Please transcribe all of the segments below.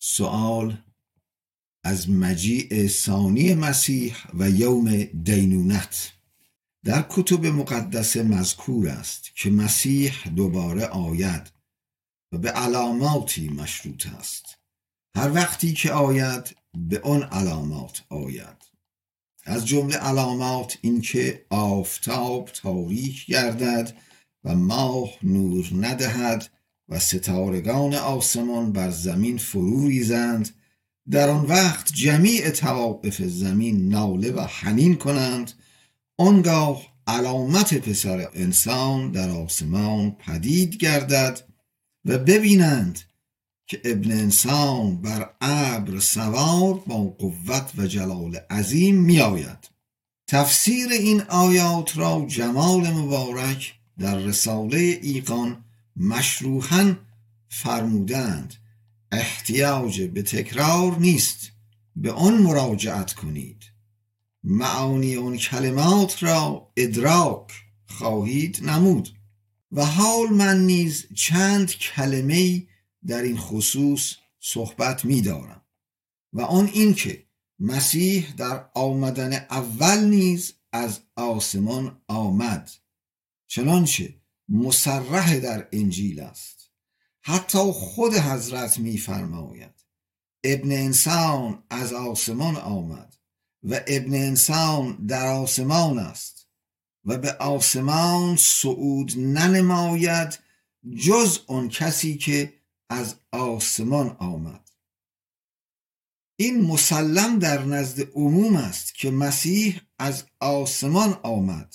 سوال از مجیء ثانی مسیح و یوم دینونت. در کتب مقدسه مذکور است که مسیح دوباره آید و به علاماتی مشروط است. هر وقتی که آید به آن علامات آید. از جمله علامات این که آفتاب تاریک گردد و ماه نور ندهد و ستارگان آسمان بر زمین فرو ریزند. در آن وقت جمیع طوائف زمین ناله و حنین کنند. آنگاه علامت پسر انسان در آسمان پدید گردد و ببینند که ابن انسان بر ابر سوار با قوت و جلال عظیم می آید. تفسیر این آیات را جمال مبارک در رساله ایقان مشروحاً فرمودند. احتیاج به تکرار نیست، به آن مراجعت کنید. معانی آن کلمات را ادراک خواهید نمود. و حال من نیز چند کلمه‌ای در این خصوص صحبت می دارم و آن این که مسیح در آمدن اول نیز از آسمان آمد، چنانچه مصرح در انجیل است. حتی خود حضرت می فرماید ابن انسان از آسمان آمد و ابن انسان در آسمان است و به آسمان صعود ننماید جز آن کسی که از آسمان آمد. این مسلم در نزد عموم است که مسیح از آسمان آمد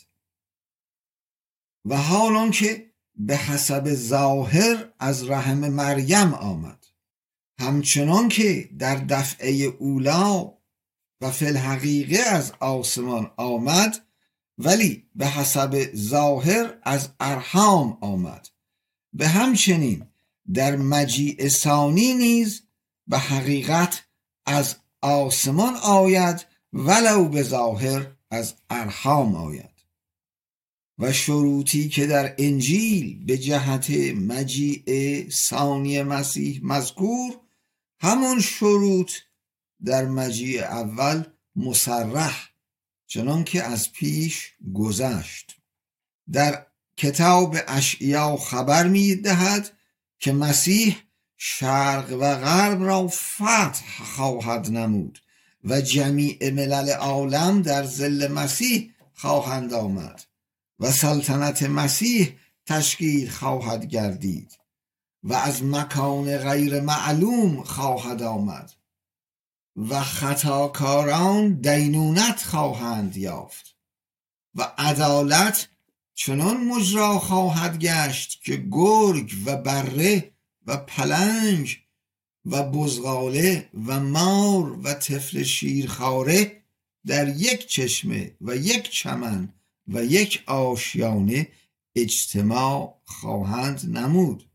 و حالان که به حسب ظاهر از رحم مریم آمد، همچنان که در دفعه اولا و فی الحقیقه از آسمان آمد، ولی به حسب ظاهر از ارحام آمد. به همچنین در مجیء ثانی نیز به حقیقت از آسمان آید ولو به ظاهر از ارحام آید. و شروطی که در انجیل به جهت مجیء ثانی مسیح مذکور، همون شروط در مجیء اول مصرح چنان که از پیش گذشت. در کتاب اشعیا خبر می دهد که مسیح شرق و غرب را فتح خواهد نمود و جمیع ملل عالم در ظل مسیح خواهند آمد و سلطنت مسیح تشکیل خواهد گردید و از مکان غیر معلوم خواهد آمد و خطاکاران دینونت خواهند یافت و عدالت چنان مجرا خواهد گشت که گرگ و بره و پلنگ و بزغاله و مار و طفل شیرخواره در یک چشمه و یک چمن و یک آشیانه اجتماع خواهند نمود.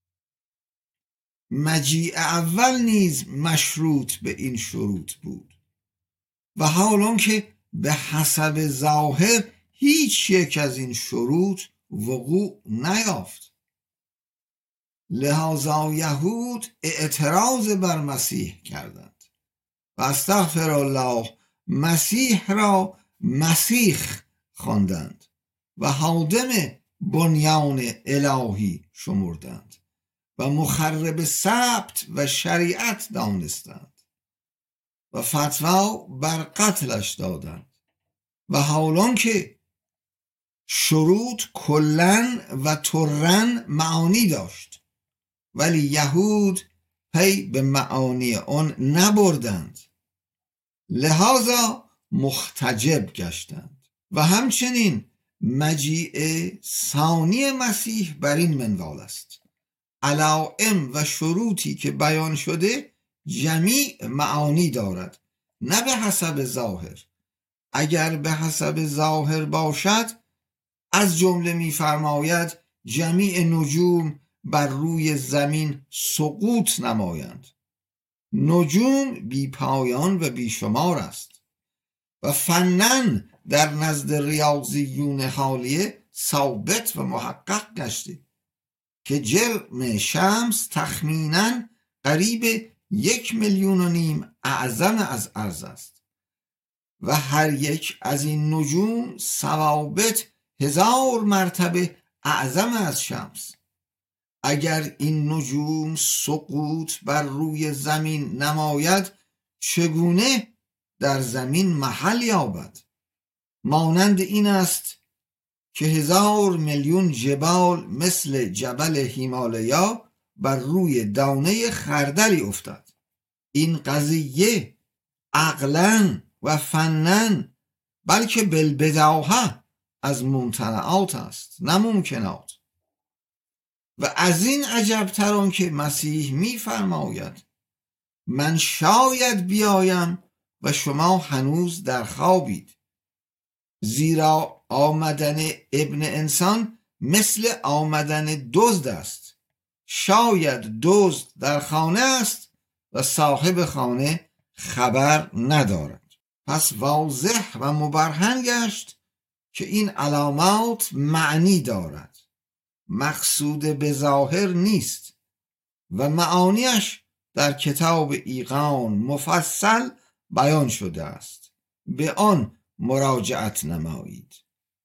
مجیء اول نیز مشروط به این شروط بود و حالان که به حسب ظاهر هیچ یک از این شروط وقوع نیافت. لذا یهود اعتراض بر مسیح کردند و استغفر الله مسیح را مسیخ خواندند و هادم بنیان الهی شمردند و مخرب سبت و شریعت دانستند و فتوا بر قتلش دادند. و حالان که شروط کلن و ترن معانی داشت، ولی یهود پی به معانی آن نبردند، لذا محتجب گشتند. و همچنین مجیء ثانی مسیح بر این منوال است. علائم و شروطی که بیان شده جمیع معانی دارد، نه به حسب ظاهر. اگر به حسب ظاهر باشد، از جمله می‌فرماید جمیع نجوم بر روی زمین سقوط نمایند. نجوم بی پایان و بی شمار است و فنن در نزد ریاضیون حالیه ثابت و محقق گشته که جرم شمس تخمیناً قریب 1,500,000 اعظم از ارض است و هر یک از این نجوم ثوابت 1000 مرتبه اعظم از شمس. اگر این نجوم سقوط بر روی زمین نماید چگونه در زمین محل یابد؟ مانند این است که 1000,000,000 جبال مثل جبل هیمالیا بر روی دانه خردلی افتد. این قضیه عقلاً و فناً بلکه بالبداهه از ممتنعات است، نه ممکنات. و از این عجبتر آن که مسیح می‌فرماید من شاید بیایم و شما هنوز در خوابید، زیرا آمدن ابن انسان مثل آمدن دزد است. شاید دزد در خانه است و صاحب خانه خبر ندارد. پس واضح و مبرهن گشت که این علامات معنی دارد، مقصود به ظاهر نیست و معانیش در کتاب ایقان مفصل بیان شده است. به آن مراجعت نمایید.